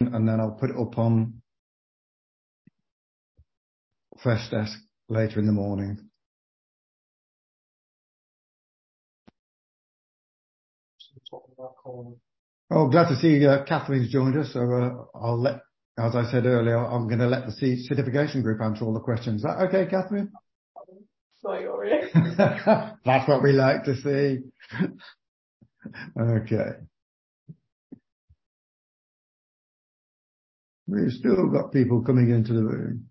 and then I'll put it up on Freshdesk later in the morning. Oh, glad to see Catherine's joined us. So I'll let, as I said earlier, I'm going to let the certification group answer all the questions. Is that okay, Catherine? Sorry. That's what we like to see. Okay. We've still got people coming into the room.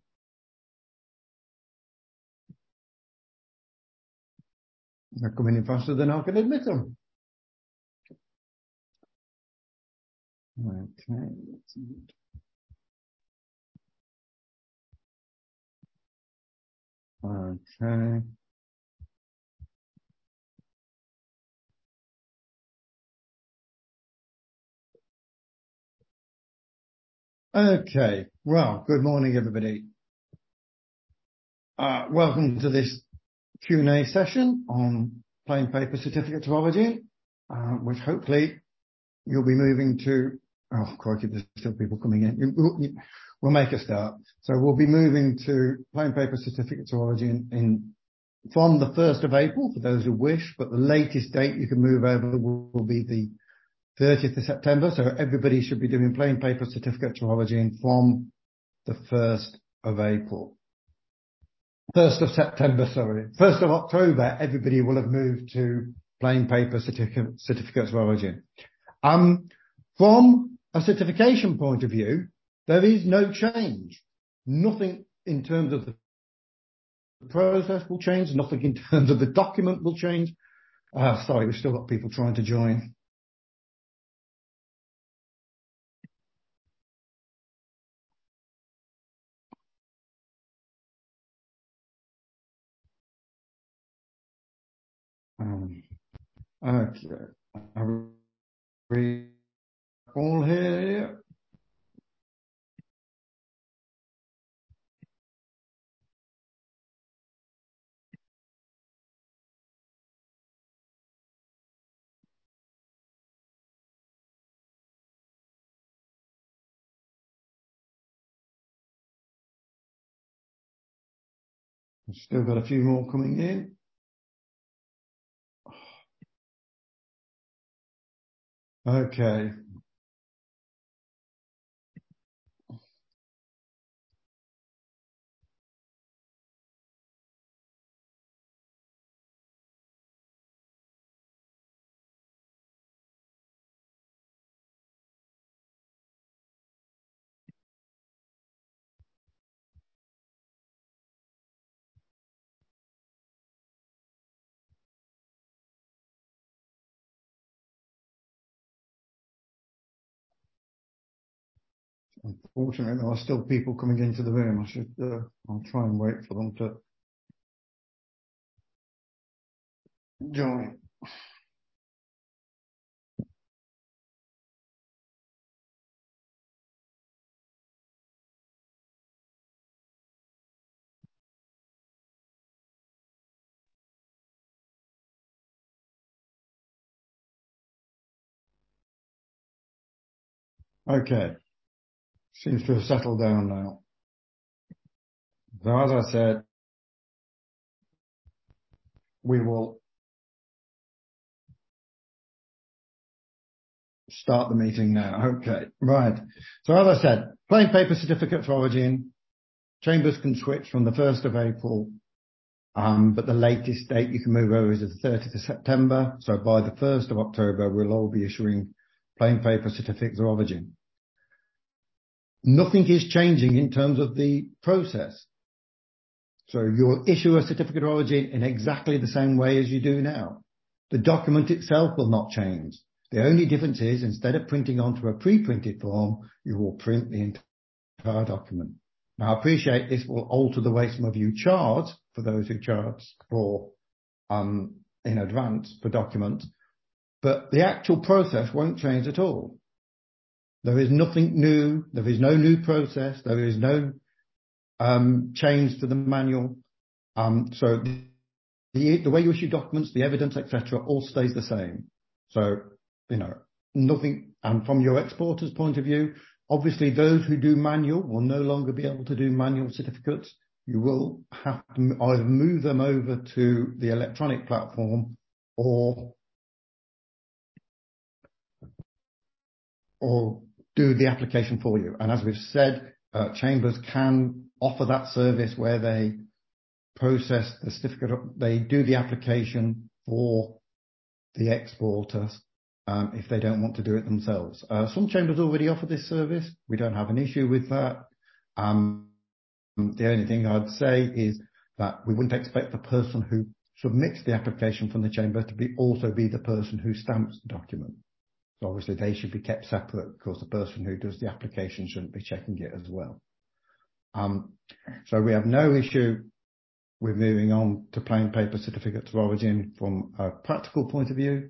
They're coming in faster than I can admit them. Okay. Okay. Okay. Well, good morning, everybody. Welcome to this Q&A session on plain paper certificates of origin, which hopefully you'll be moving to. Oh, crikey, there's still people coming in. We'll make a start. So we'll be moving to plain paper certificates of origin from the 1st of April for those who wish, but the latest date you can move over will be the 30th of September. So everybody should be doing plain paper certificates of origin from the 1st of April. 1st of September, sorry. 1st of October, everybody will have moved to plain paper certificates of origin. From a certification point of view, there is no change. Nothing in terms of the process will change. Nothing in terms of the document will change. Sorry, we've still got people trying to join. Okay. Are we all here? We've still got a few more coming in. Okay. Unfortunately, there are still people coming into the room. I'll try and wait for them to join. Okay. Seems to have settled down now. So as I said, we will start the meeting now. Okay, right. So as I said, plain paper certificate of origin, chambers can switch from the 1st of April, but the latest date you can move over is the 30th of September. So by the 1st of October, we'll all be issuing plain paper certificates of origin. Nothing is changing in terms of the process. So you'll issue a certificate of origin in exactly the same way as you do now. The document itself will not change. The only difference is instead of printing onto a pre-printed form, you will print the entire document. Now I appreciate this will alter the way some of you charge for those who charge for, in advance for documents, but the actual process won't change at all. There is nothing new. There is no new process. There is no change to the manual. So the way you issue documents, the evidence, etc., all stays the same. So, nothing. And from your exporter's point of view, Obviously, those who do manual will no longer be able to do manual certificates. You will have to either move them over to the electronic platform or do the application for you. And as we've said, Chambers can offer that service where they process the certificate, they do the application for the exporters if they don't want to do it themselves. Some chambers already offer this service. We don't have an issue with that. The only thing I'd say is that we wouldn't expect the person who submits the application from the chamber to also be the person who stamps the document. So obviously they should be kept separate because the person who does the application shouldn't be checking it as well. So we have no issue with moving on to plain paper certificates of origin from a practical point of view.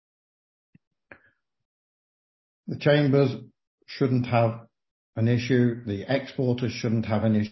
The chambers shouldn't have an issue. The exporters shouldn't have an issue.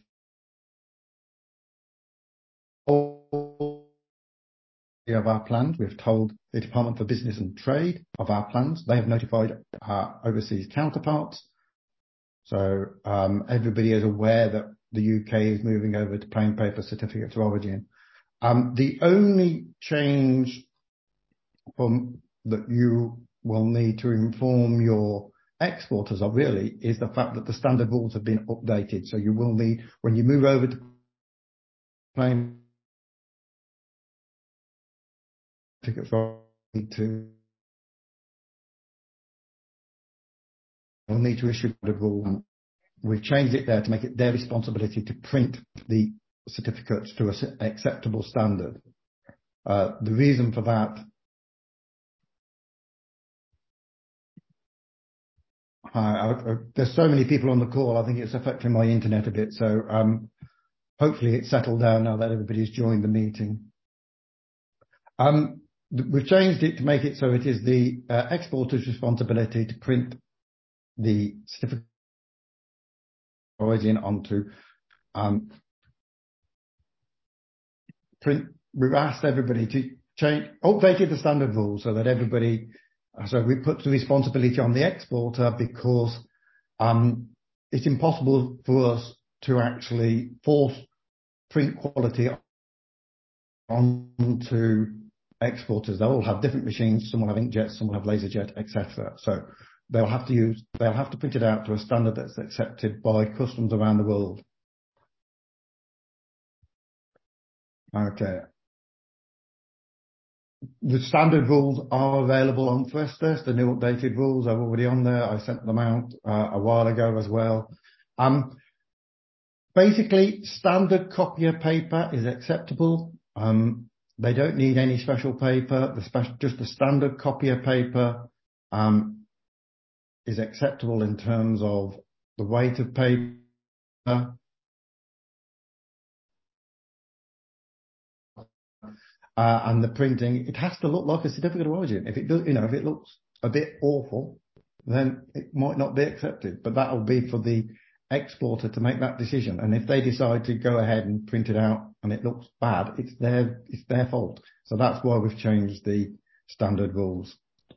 Of our plans, we've told the Department for Business and Trade of our plans. They have notified our overseas counterparts. So everybody is aware that the UK is moving over to plain paper certificates of origin. The only change that you will need to inform your exporters of really is the fact that the standard rules have been updated. So you will need, when you move over to plain certificates of origin, will need to issue the rule. We've changed it there to make it their responsibility to print the certificates to an acceptable standard. The reason for that, there's so many people on the call, I think it's affecting my internet a bit. So hopefully it's settled down now that everybody's joined the meeting. We've changed it to make it so it is the exporter's responsibility to print the certificate of origin onto print. We've asked everybody to updated the standard rules so that everybody, so we put the responsibility on the exporter because it's impossible for us to actually force print quality onto exporters. They'll all have different machines. Some will have inkjet, some will have laserjet, etc. So they'll have to print it out to a standard that's accepted by customs around the world. Okay. The standard rules are available on Freshdesk. The new updated rules are already on there. I sent them out a while ago as well. Basically, standard copier paper is acceptable. They don't need any special paper. Just the standard copier paper is acceptable in terms of the weight of paper. And the printing, it has to look like a certificate of origin. If it does, if it looks a bit awful, then it might not be accepted. But that will be for the exporter to make that decision. And if they decide to go ahead and print it out and it looks bad, it's their fault. So that's why we've changed the standard rules.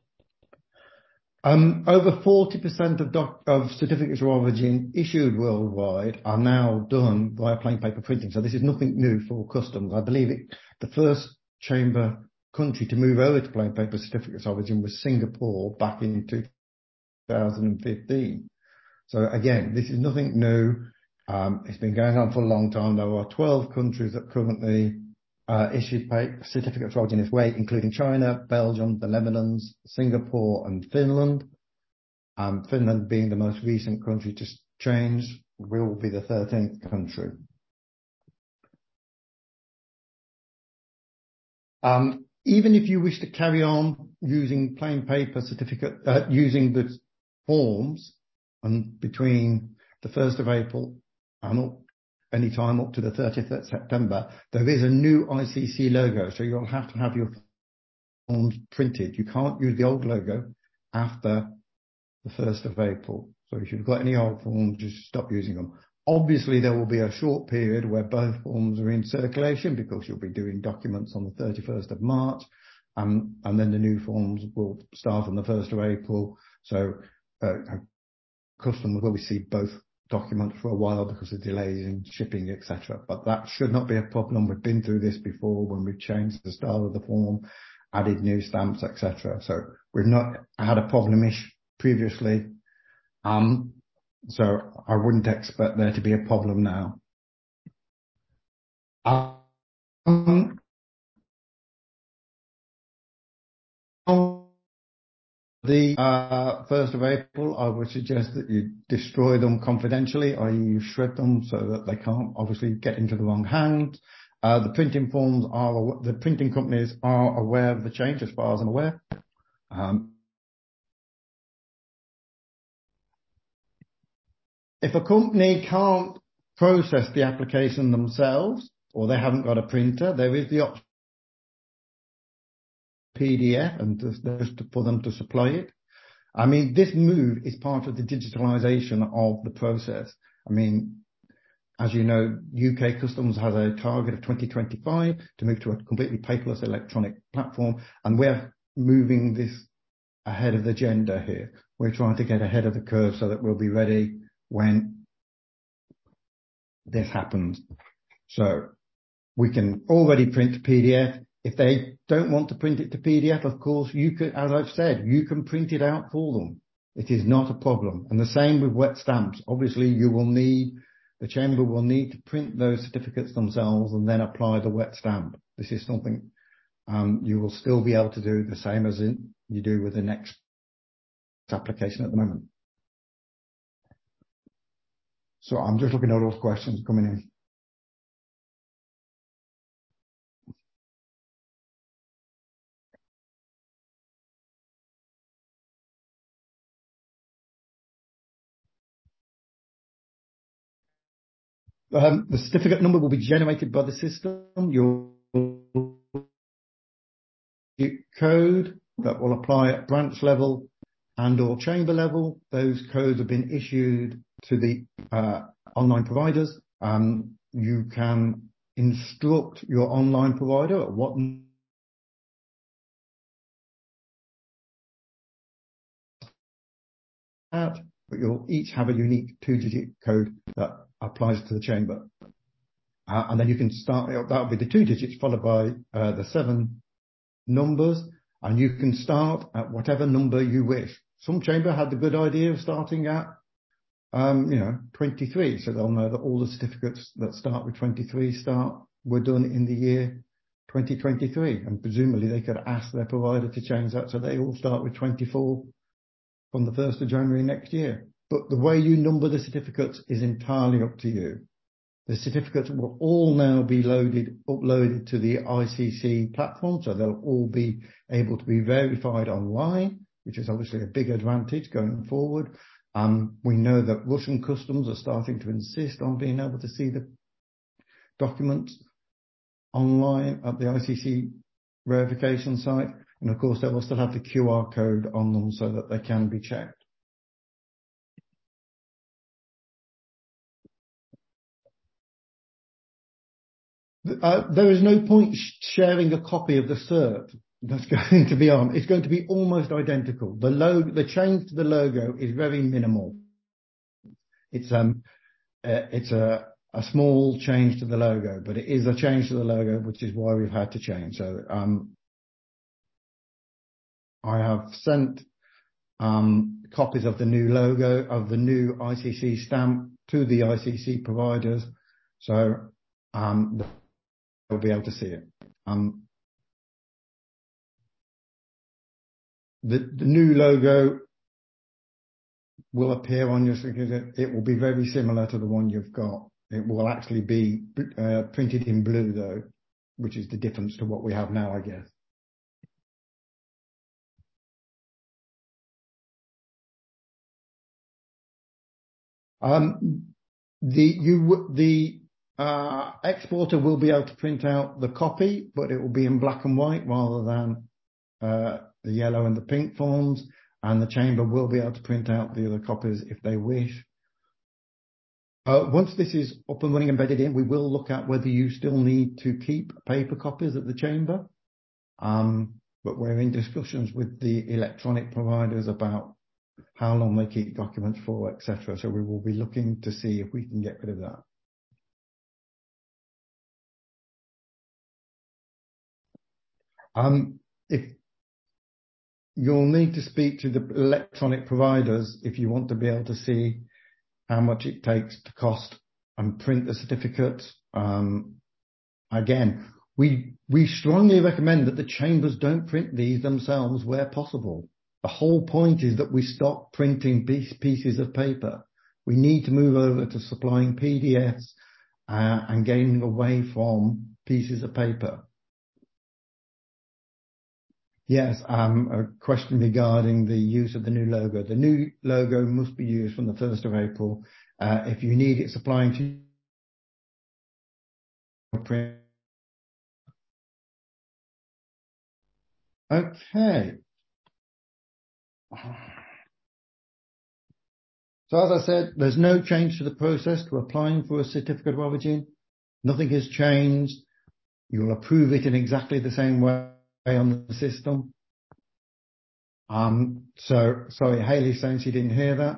Over 40% of certificates of origin issued worldwide are now done via plain paper printing. So this is nothing new for customs. I believe the first chamber country to move over to plain paper certificates of origin was Singapore back in 2015. So again, this is nothing new. It's been going on for a long time. There are 12 countries that currently issue certificates of origin this way, including China, Belgium, the Netherlands, Singapore and Finland. Finland being the most recent country to change, will be the 13th country. Even if you wish to carry on using plain paper certificate, using the forms, and between the 1st of April and any time up to the 30th of September, there is a new ICC logo. So you'll have to have your forms printed. You can't use the old logo after the 1st of April. So if you've got any old forms, just stop using them. Obviously, there will be a short period where both forms are in circulation because you'll be doing documents on the 31st of March. And then the new forms will start on the 1st of April. So customers will receive both documents for a while because of delays in shipping, etc. But that should not be a problem. We've been through this before when we've changed the style of the form, added new stamps, etc. So we've not had a problem-ish previously. So I wouldn't expect there to be a problem now. The 1st of April, I would suggest that you destroy them confidentially, i.e. you shred them so that they can't obviously get into the wrong hands. The printing companies are aware of the change as far as I'm aware. If a company can't process the application themselves, or they haven't got a printer, there is the option PDF and just for them to supply it. I mean, this move is part of the digitalization of the process. I mean, as you know, UK Customs has a target of 2025 to move to a completely paperless electronic platform, and we're moving this ahead of the agenda here. We're trying to get ahead of the curve so that we'll be ready when this happens. So we can already print PDF. If they don't want to print it to PDF, of course, you could, as I've said, you can print it out for them. It is not a problem. And the same with wet stamps. Obviously, the Chamber will need to print those certificates themselves and then apply the wet stamp. This is something you will still be able to do the same as you do with the next application at the moment. So I'm just looking at all those questions coming in. The certificate number will be generated by the system. Your code that will apply at branch level and or chamber level. Those codes have been issued to the online providers. You can instruct your online provider at what but you'll each have a unique 2-digit code that applies to the chamber. And then you can start, that'll be the 2 digits followed by the 7 numbers, and you can start at whatever number you wish. Some chamber had the good idea of starting at 23, so they'll know that all the certificates that start with 23 were done in the year 2023, and presumably they could ask their provider to change that so they all start with 24 from the 1st of January next year. But the way you number the certificates is entirely up to you. The certificates will all now be uploaded to the ICC platform, so they'll all be able to be verified online, which is obviously a big advantage going forward. We know that Russian customs are starting to insist on being able to see the documents online at the ICC verification site. And of course, they will still have the QR code on them so that they can be checked. There is no point sharing a copy of the cert that's going to be on. It's going to be almost identical. The change to the logo is very minimal. It's a small change to the logo, but it is a change to the logo, which is why we've had to change. So I have sent copies of the new logo, of the new ICC stamp to the ICC providers. So they'll be able to see it. The new logo will appear on your certificate. It will be very similar to the one you've got. It will actually be printed in blue, though, which is the difference to what we have now, I guess. The exporter will be able to print out the copy, but it will be in black and white rather than the yellow and the pink forms, and the chamber will be able to print out the other copies if they wish. Once this is up and running, embedded in, we will look at whether you still need to keep paper copies at the chamber. But we're in discussions with the electronic providers about how long they keep documents for, etc. So we will be looking to see if we can get rid of that. If you'll need to speak to the electronic providers if you want to be able to see how much it takes to cost and print the certificates. Again, we strongly recommend that the chambers don't print these themselves where possible. The whole point is that we stop printing pieces of paper. We need to move over to supplying PDFs and getting away from pieces of paper. Yes, a question regarding the use of the new logo. The new logo must be used from the 1st of April. If you need it supplying to print. Okay. So as I said, there's no change to the process to applying for a certificate of origin. Nothing has changed. You'll approve it in exactly the same way on the system. So sorry, Haley's saying she didn't hear that.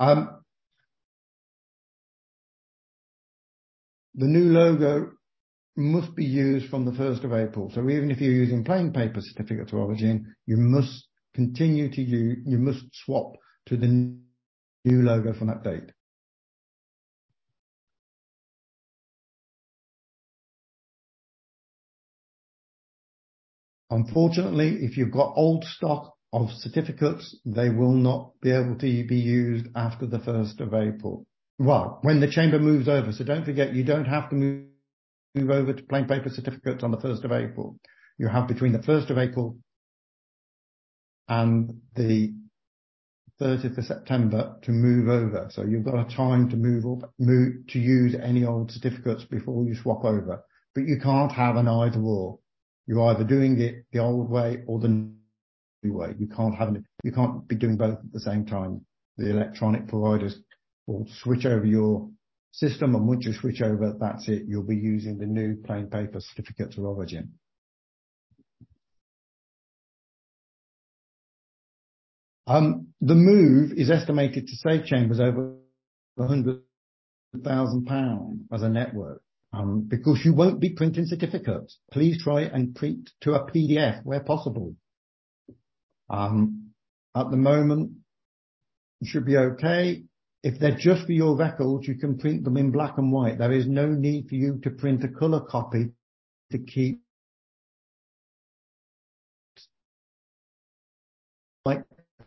The new logo must be used from the 1st of April. So even if you're using plain paper certificate of origin, you must continue to use, you must swap to the new logo from that date. Unfortunately, if you've got old stock of certificates, they will not be able to be used after the 1st of April. Well, when the chamber moves over. So don't forget, you don't have to move over to plain paper certificates on the 1st of April. You have between the 1st of April and the 30th of September to move over. So you've got a time to move to use any old certificates before you swap over. But you can't have an either or. You're either doing it the old way or the new way. You can't be doing both at the same time. The electronic providers will switch over your system, and once you switch over, that's it. You'll be using the new plain paper certificates of origin. The move is estimated to save chambers over £100,000 as a network. Because you won't be printing certificates. Please try and print to a PDF where possible. At the moment, it should be okay. If they're just for your records, you can print them in black and white. There is no need for you to print a colour copy to keep like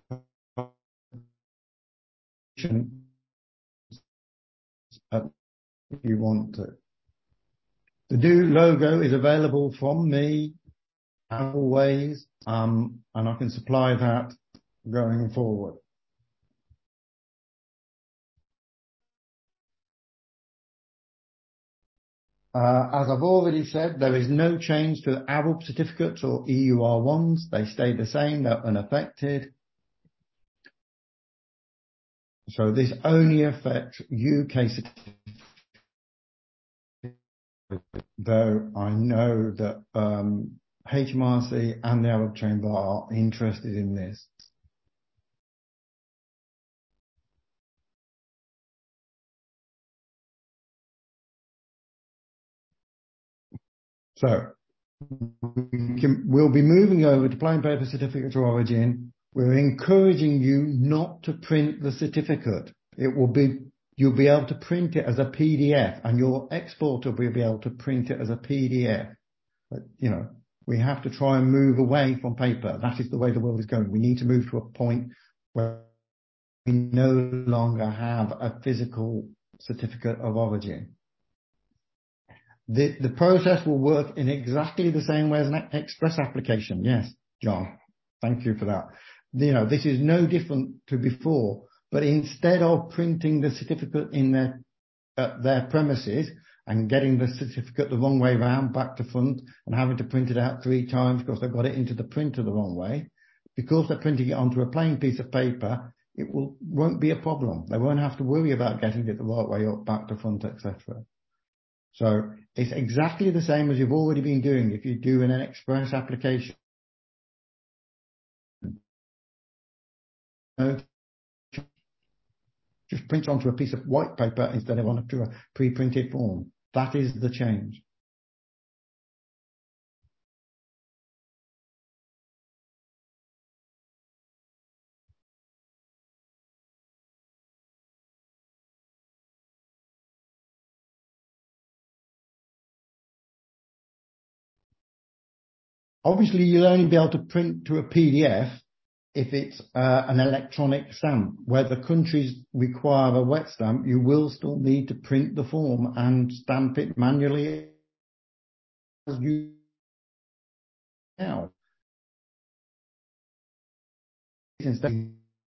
if you want to. The new logo is available from me always, and I can supply that going forward. As I've already said, there is no change to the ARUP certificates or EUR1s. They stay the same, they're unaffected. So this only affects UK certificates, though I know that HMRC and the ARUP Chamber are interested in this. So we'll be moving over to plain paper certificate of origin. We're encouraging you not to print the certificate. You'll be able to print it as a PDF, and your exporter will be able to print it as a PDF. But, you know, we have to try and move away from paper. That is the way the world is going. We need to move to a point where we no longer have a physical certificate of origin. The process will work in exactly the same way as an express application. Yes, John, thank you for that. You know, this is no different to before, but instead of printing the certificate in their premises and getting the certificate the wrong way around, back to front, and having to print it out 3 times because they've got it into the printer the wrong way, because they're printing it onto a plain piece of paper, it won't be a problem. They won't have to worry about getting it the right way up, back to front, etc. So it's exactly the same as you've already been doing if you do an express application. just print onto a piece of white paper instead of onto a pre-printed form. That is the change. Obviously, you'll only be able to print to a PDF if it's an electronic stamp. Where the countries require a wet stamp, you will still need to print the form and stamp it manually as you now. Instead,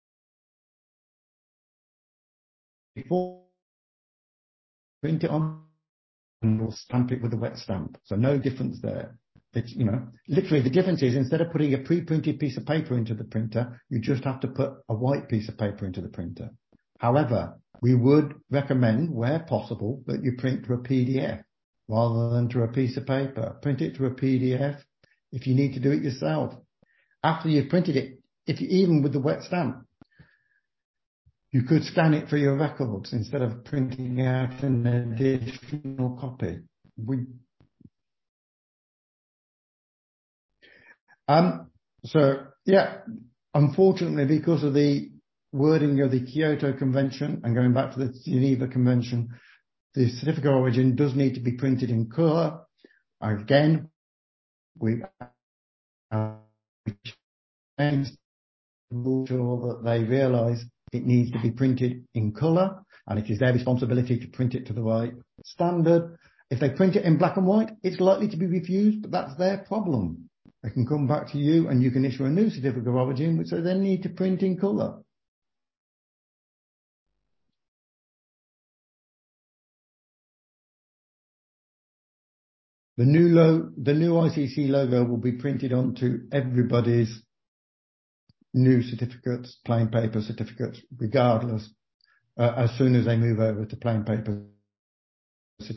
before print it on and we'll stamp it with a wet stamp. So no difference there. It's, literally the difference is instead of putting a pre-printed piece of paper into the printer, you just have to put a white piece of paper into the printer. However, we would recommend, where possible, that you print to a PDF rather than to a piece of paper. Print it to a PDF if you need to do it yourself. After you've printed it, even with the wet stamp, you could scan it for your records instead of printing out an additional copy. Unfortunately, because of the wording of the Kyoto Convention and going back to the Geneva Convention, the certificate of origin does need to be printed in colour. Again, we changed to sure that they realise it needs to be printed in colour, and it is their responsibility to print it to the right standard. If they print it in black and white, it's likely to be refused, but that's their problem. They can come back to you and you can issue a new certificate of origin, which they then need to print in colour. The new ICC logo will be printed onto everybody's new certificates, plain paper certificates, regardless, as soon as they move over to plain paper certificates.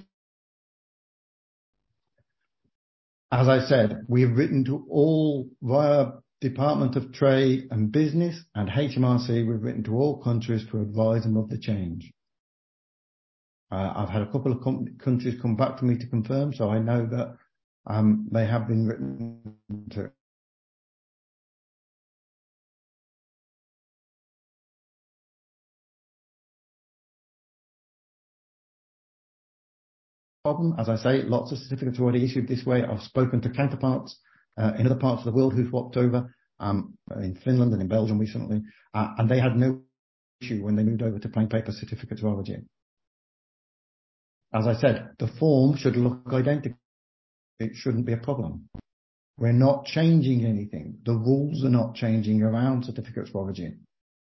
As I said, we've written to all via Department of Trade and Business and HMRC. We've written to all countries to advise them of the change. I've had a couple of countries come back to me to confirm, so I know that they have been written to. As I say, lots of certificates are already issued this way. I've spoken to counterparts in other parts of the world who swapped over, in Finland and in Belgium recently, and they had no issue when they moved over to plain paper certificates of origin. As I said, the form should look identical. It shouldn't be a problem. We're not changing anything. The rules are not changing around certificates of origin.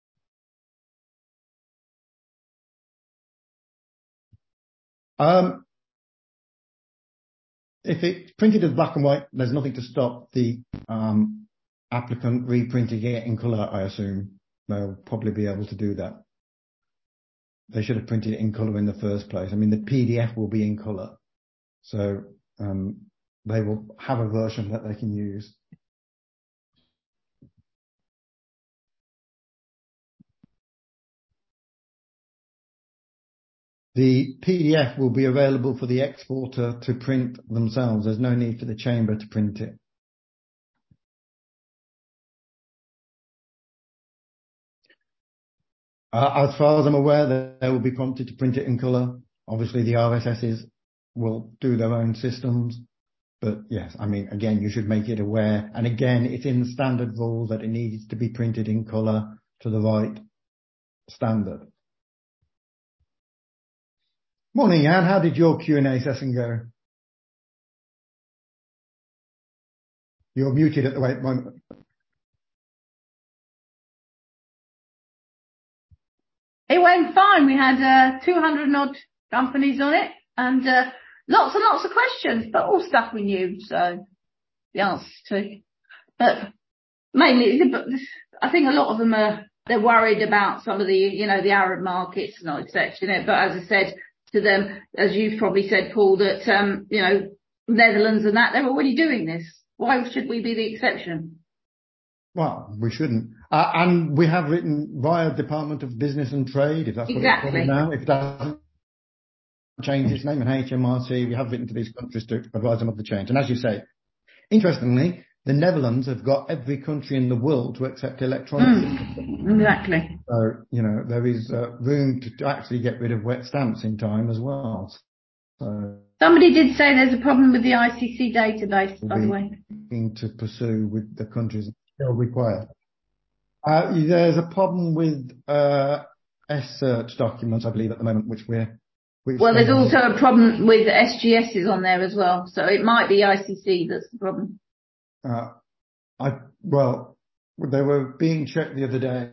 If it's printed as black and white, there's nothing to stop the applicant reprinting it in colour, I assume. They'll probably be able to do that. They should have printed it in colour in the first place. I mean, the PDF will be in colour. So they will have a version that they can use. The PDF will be available for the exporter to print themselves. There's no need for the chamber to print it. As far as I'm aware, they will be prompted to print it in colour. Obviously, the RSSs will do their own systems. But yes, I mean, again, you should make it aware. And again, it's in the standard rules that it needs to be printed in colour to the right standard. Morning, Anne. How did your Q&A session go? You're muted at the right moment. It went fine. We had 200 and odd companies on it, and lots and lots of questions, but all stuff we knew, so the answers to. But mainly, I think a lot of them they're worried about some of the, the Arab markets and accepting it. But as I said to them, as you've probably said, Paul, that Netherlands and that, they're already doing this. Why should we be the exception? Well, we shouldn't. And we have written via Department of Business and Trade, if that's what it's called now. If it doesn't change its name, and HMRC, we have written to these countries to advise them of the change. And as you say, interestingly, the Netherlands have got every country in the world to accept electronic systems. Exactly. So, there is room to actually get rid of wet stamps in time as well. So somebody did say there's a problem with the ICC database, by the way. To pursue with the countries still require. There's a problem with S-search documents, I believe, at the moment, well, there's also a problem with SGSs on there as well. So it might be ICC that's the problem. They were being checked the other day.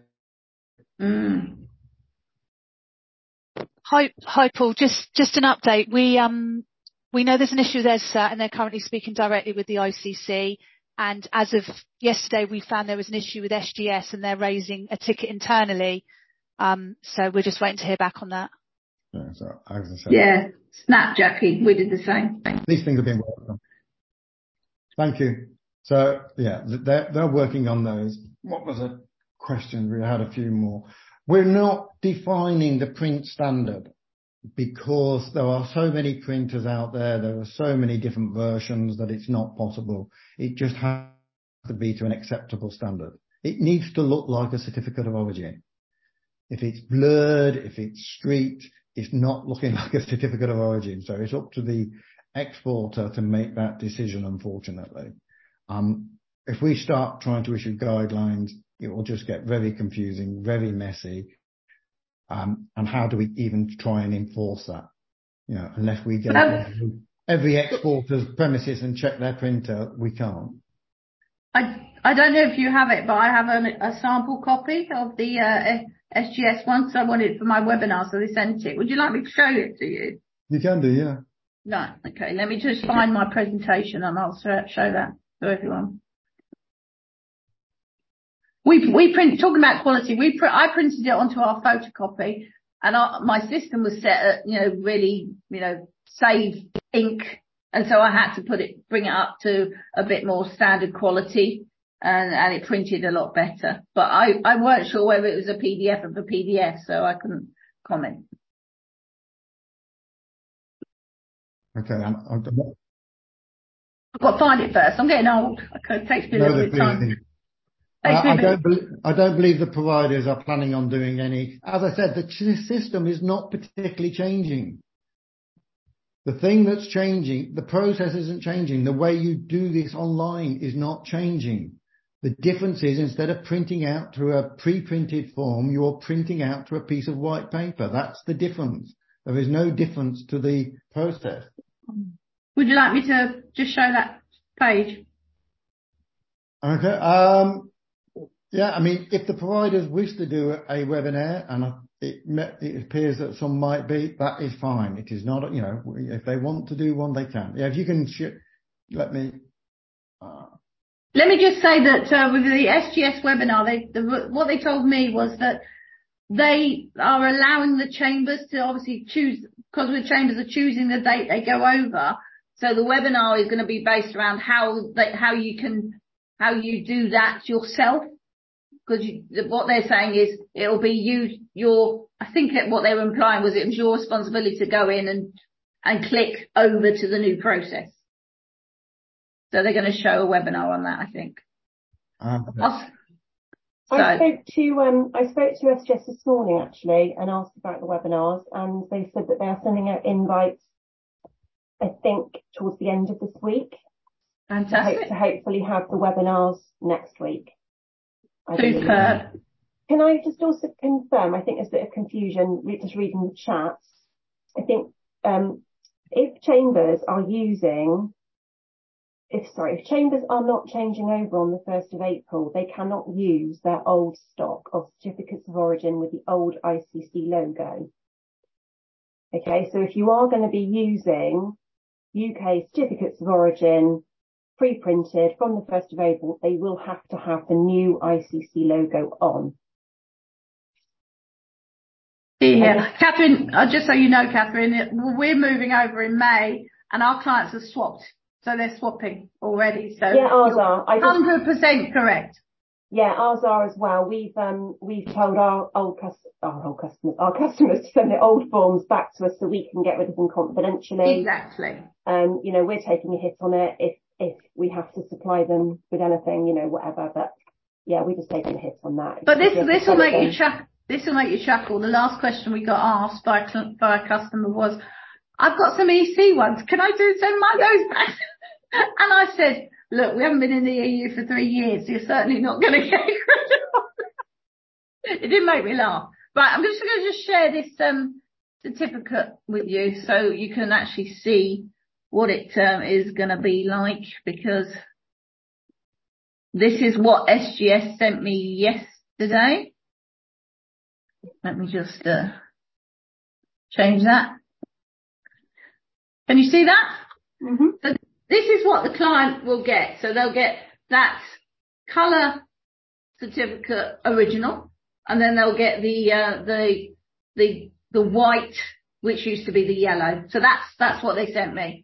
Hi, Paul. Just an update. We know there's an issue there, sir, and they're currently speaking directly with the ICC. And as of yesterday, we found there was an issue with SGS, and they're raising a ticket internally. So we're just waiting to hear back on that. Yeah, so as I said, snapjacking. We did the same thing. These things are being worked on. Thank you. So they're working on those. What was a question? We had a few more. We're not defining the print standard because there are so many printers out there. There are so many different versions that it's not possible. It just has to be to an acceptable standard. It needs to look like a certificate of origin. If it's blurred, if it's streaked, it's not looking like a certificate of origin. So it's up to the exporter to make that decision, unfortunately. If we start trying to issue guidelines, it will just get very confusing, very messy. And how do we even try and enforce that? Unless we go to every exporter's premises and check their printer, we can't. I don't know if you have it, but I have a sample copy of the SGS one, so I wanted it for my webinar, so they sent it. Would you like me to show it to you? You can do, yeah. No, okay. Let me just find my presentation and I'll show that to everyone. We print, talking about quality, I printed it onto our photocopy, and my system was set at, really, save ink. And so I had to bring it up to a bit more standard quality, and it printed a lot better. But I weren't sure whether it was a PDF of a PDF, so I couldn't comment. Okay. I've got to find it first. I'm getting old. Okay, it takes me a little bit of time. I don't believe the providers are planning on doing any. As I said, the system is not particularly changing. The thing that's changing, the process isn't changing. The way you do this online is not changing. The difference is, instead of printing out to a pre-printed form, you're printing out to a piece of white paper. That's the difference. There is no difference to the process. Would you like me to just show that page? Okay. Yeah, I mean, if the providers wish to do a webinar, and it appears that some might be, that is fine. It is not, if they want to do one, they can. Yeah, if you can, let me just say that with the SGS webinar, what they told me was that they are allowing the chambers to obviously choose, because the chambers are choosing the date they go over. So the webinar is going to be based around how you do that yourself. Because what they're saying is it'll be I think what they were implying was it was your responsibility to go in and click over to the new process. So they're going to show a webinar on that, I think. I spoke to SGS this morning actually and asked about the webinars, and they said that they are sending out invites, I think, towards the end of this week. Fantastic. To hopefully have the webinars next week. Superb. Can I just also confirm, I think there's a bit of confusion just reading the chats. I think if chambers are not changing over on the 1st of April, they cannot use their old stock of certificates of origin with the old ICC logo. Okay, so if you are going to be using UK certificates of origin pre-printed from the 1st of April, they will have to have the new ICC logo on. Yeah, Catherine, just so you know, Catherine, we're moving over in May and our clients are swapped. So they're swapping already. So yeah, ours are. 100% correct. Yeah, ours are as well. We've told our customers to send their old forms back to us so we can get rid of them confidentially. Exactly. You know, we're taking a hit on it if we have to supply them with anything, you know, whatever. But yeah, we're just taking a hit on that. But this will make you chuckle. This will make you chuckle. The last question we got asked by a customer was, "I've got some EC ones. Can I send those back?" And I said, "Look, we haven't been in the EU for 3 years. So you're certainly not going to get rid of it." It did make me laugh. Right, I'm just going to share this certificate with you so you can actually see what it is going to be like, because this is what SGS sent me yesterday. Let me just change that. Can you see that? Mm-hmm. So this is what the client will get. So they'll get that colour certificate original, and then they'll get the white, which used to be the yellow. So that's what they sent me.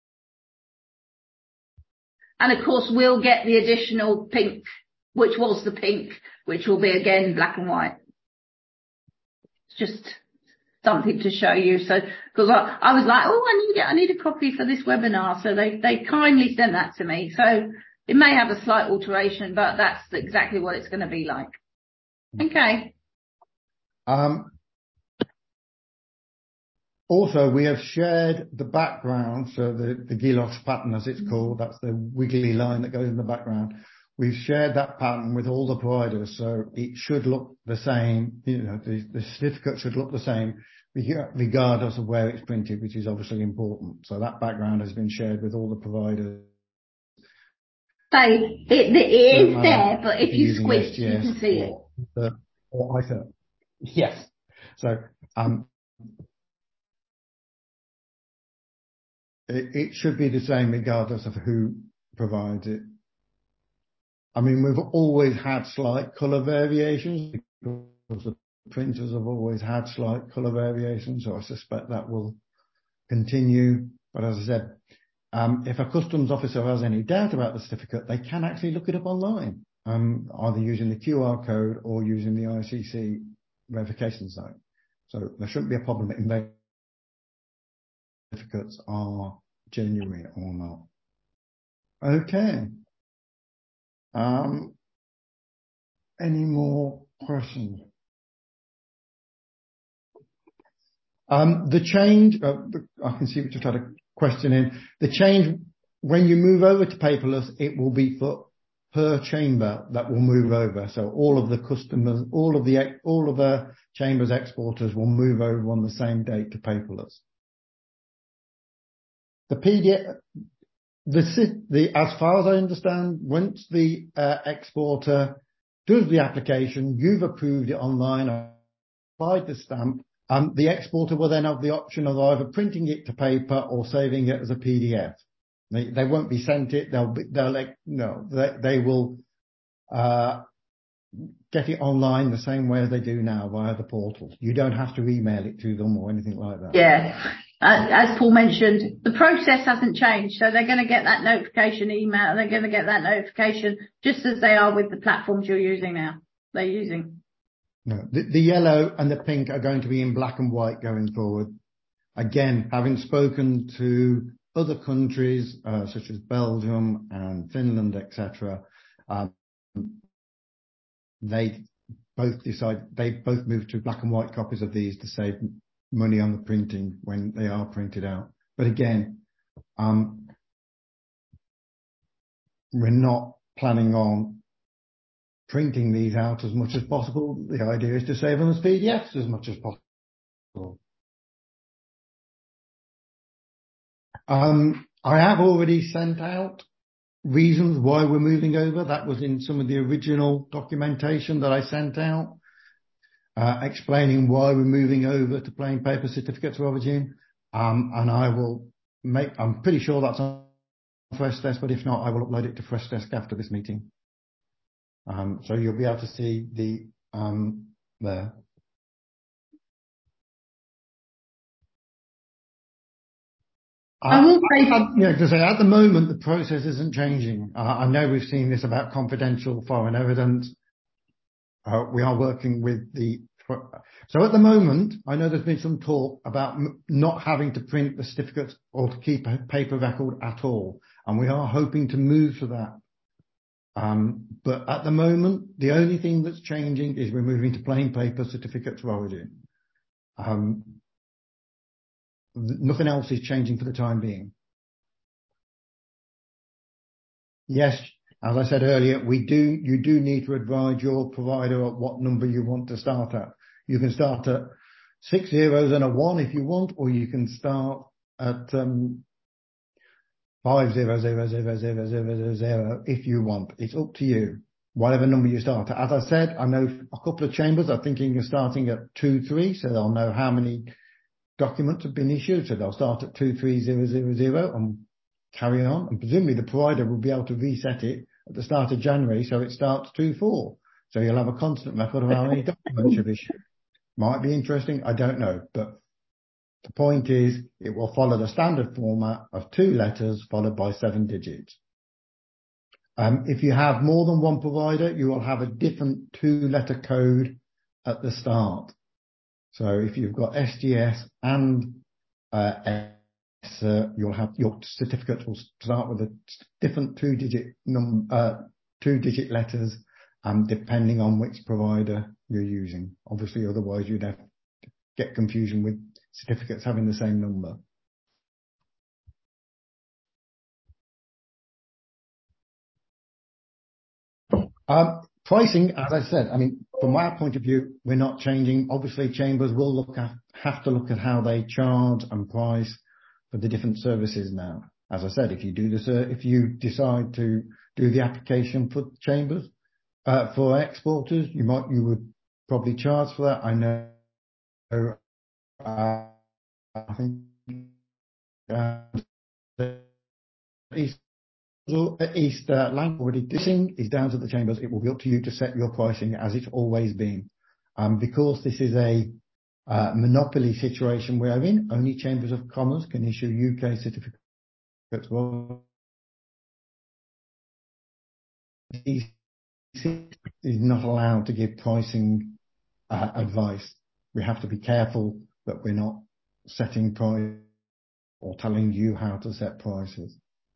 And of course we'll get the additional pink, which was the pink, which will be again black and white. It's just something to show you. So, because I was like, oh, I need a copy for this webinar. So they kindly sent that to me. So it may have a slight alteration, but that's exactly what it's going to be like. Okay. Also, we have shared the background, so the Gilos pattern, as it's called, that's the wiggly line that goes in the background. We've shared that pattern with all the providers, so it should look the same. You know, the certificate should look the same, regardless of where it's printed, which is obviously important. So that background has been shared with all the providers. So it is there, but if you squint, you can see it. Or ISA. Yes. So, it should be the same regardless of who provides it. I mean, we've always had slight colour variations because the printers have always had slight colour variations, so I suspect that will continue. But as I said, if a customs officer has any doubt about the certificate, they can actually look it up online, either using the QR code or using the ICC verification site. So there shouldn't be a problem in certificates are genuine or not. Okay. Any more questions? The change, I can see we just had a question in. The change, when you move over to paperless, it will be for per chamber that will move over. So all of the customers, all of the chambers exporters will move over on the same date to paperless. The PDF, as far as I understand, once the exporter does the application, you've approved it online, applied the stamp, the exporter will then have the option of either printing it to paper or saving it as a PDF. They won't be sent it. They will get it online the same way as they do now via the portal. You don't have to email it to them or anything like that. Yeah. As Paul mentioned, the process hasn't changed. So they're going to get that notification email. They're going to get that notification just as they are with the platforms you're using now. They're using. No, the yellow and the pink are going to be in black and white going forward. Again, having spoken to other countries, such as Belgium and Finland, etc., they both moved to black and white copies of these to save money on the printing when they are printed out. But again, we're not planning on printing these out as much as possible. The idea is to save them as PDFs as much as possible. I have already sent out reasons why we're moving over. That was in some of the original documentation that I sent out, explaining why we're moving over to plain paper certificates of origin. And I'm pretty sure that's on Freshdesk, but if not, I will upload it to Freshdesk after this meeting. So you'll be able to see the, there. I will say, to say at the moment the process isn't changing. I know we've seen this about confidential foreign evidence. We are working with so at the moment, I know there's been some talk about not having to print the certificates or to keep a paper record at all, and we are hoping to move to that. But at the moment, the only thing that's changing is we're moving to plain paper certificates of origin. Nothing else is changing for the time being. Yes, as I said earlier, you do need to advise your provider at what number you want to start at. You can start at 6 zeros and a 1 if you want, or you can start at 5000000 if you want. It's up to you. Whatever number you start at. As I said, I know a couple of chambers are thinking of starting at 23, so they'll know how many documents have been issued, so they'll start at 23000 and carry on, and presumably the provider will be able to reset it at the start of January, so it starts 24. So you'll have a constant record of how many documents you've issued. Might be interesting, I don't know, but the point is it will follow the standard format of 2 letters followed by 7 digits. If you have more than one provider, you will have a different 2-letter code at the start. So if you've got SGS and you'll have your certificate will start with a different 2-digit letters, depending on which provider you're using. Obviously, otherwise you'd have to get confusion with certificates having the same number. Pricing, as I said, I mean, from our point of view, we're not changing. Obviously, chambers will have to look at how they charge and price for the different services now. As I said, if you decide to do the application for chambers, for exporters, you would probably charge for that. I know, I think, East Lang already dissing is down to the chambers. It will be up to you to set your pricing as it's always been. Because this is a monopoly situation we're in, only chambers of commerce can issue UK certificates. Well, is not allowed to give pricing advice. We have to be careful that we're not setting price or telling you how to set prices.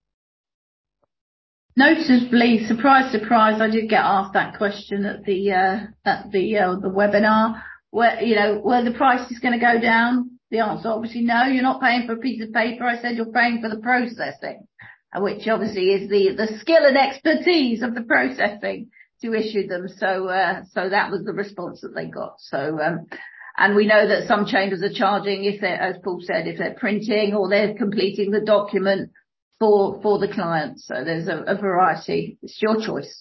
Noticeably, surprise, I did get asked that question at the webinar. Where the price is going to go down? The answer, obviously, no. You're not paying for a piece of paper. I said you're paying for the processing, which obviously is the skill and expertise of the processing to issue them. So that was the response that they got. So, and we know that some chambers are charging if they're, as Paul said, if they're printing or they're completing the document for the client. So there's a variety. It's your choice.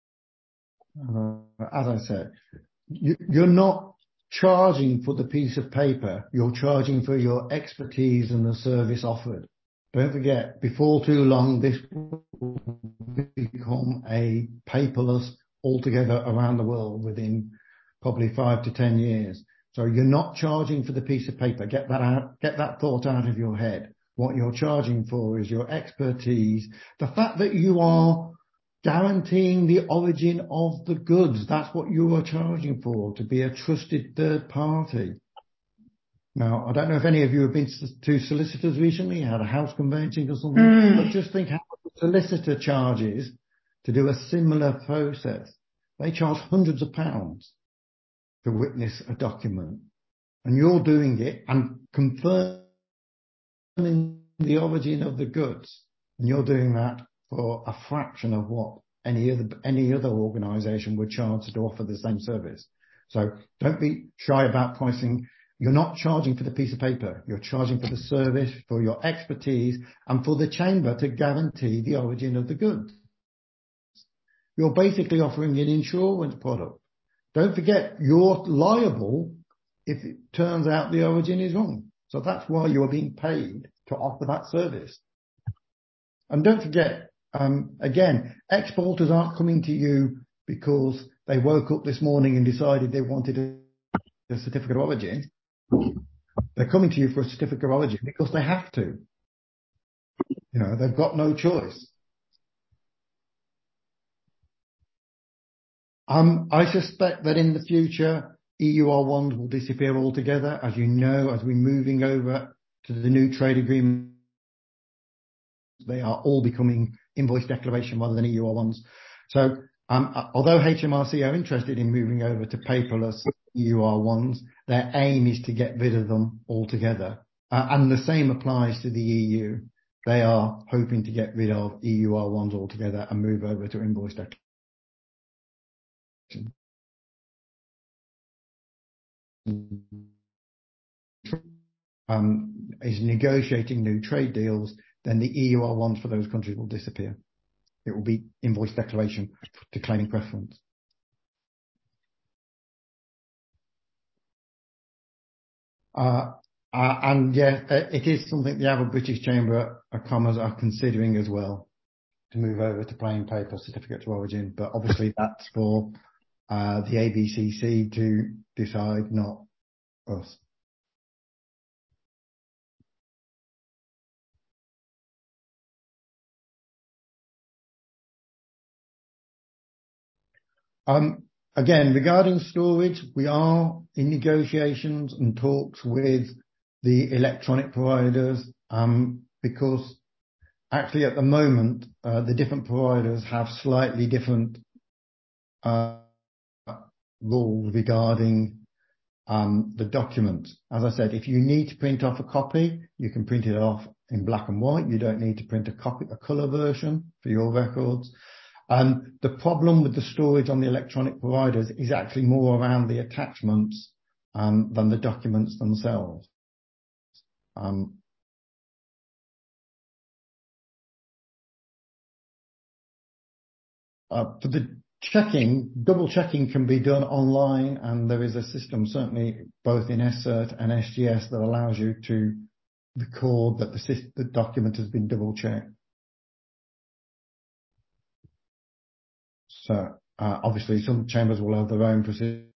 As I said, you're not charging for the piece of paper. You're charging for your expertise and the service offered. Don't forget, before too long, this will become a paperless altogether around the world within probably 5 to 10 years. So you're not charging for the piece of paper. Get that thought out of your head. What you're charging for is your expertise. The fact that you are guaranteeing the origin of the goods. That's what you are charging for, to be a trusted third party. Now, I don't know if any of you have been to solicitors recently, had a house conveyancing or something, but just think how much a solicitor charges to do a similar process. They charge hundreds of pounds to witness a document. And you're doing it and confirming the origin of the goods. And you're doing that for a fraction of what any other organisation would charge to offer the same service. So don't be shy about pricing. You're not charging for the piece of paper. You're charging for the service, for your expertise, and for the chamber to guarantee the origin of the goods. You're basically offering an insurance product. Don't forget, you're liable if it turns out the origin is wrong. So that's why you're being paid to offer that service. And don't forget, again, exporters aren't coming to you because they woke up this morning and decided they wanted a certificate of origin. They're coming to you for a certificate of origin because they have to. they've got no choice. I suspect that in the future, EUR1s will disappear altogether. As you know, as we're moving over to the new trade agreement, they are all becoming invoice declaration rather than EUR1s. So, although HMRC are interested in moving over to paperless EUR1s, their aim is to get rid of them altogether. And the same applies to the EU. They are hoping to get rid of EUR1s altogether and move over to invoice declaration. Is negotiating new trade deals, then the EUR1s for those countries will disappear. It will be invoice declaration declaring preference. And yeah, it is something the Avid British Chamber of Commerce are considering as well, to move over to plain paper certificates of origin. But obviously that's for the ABCC to decide, not us. Again, regarding storage, we are in negotiations and talks with the electronic providers, because actually at the moment, the different providers have slightly different rules regarding the documents. As I said, if you need to print off a copy, you can print it off in black and white. You don't need to print a colour version for your records. The problem with the storage on the electronic providers is actually more around the attachments than the documents themselves. For the checking, double checking can be done online, and there is a system, certainly both in SCERT and SGS, that allows you to record that the document has been double checked. So obviously some chambers will have their own procedures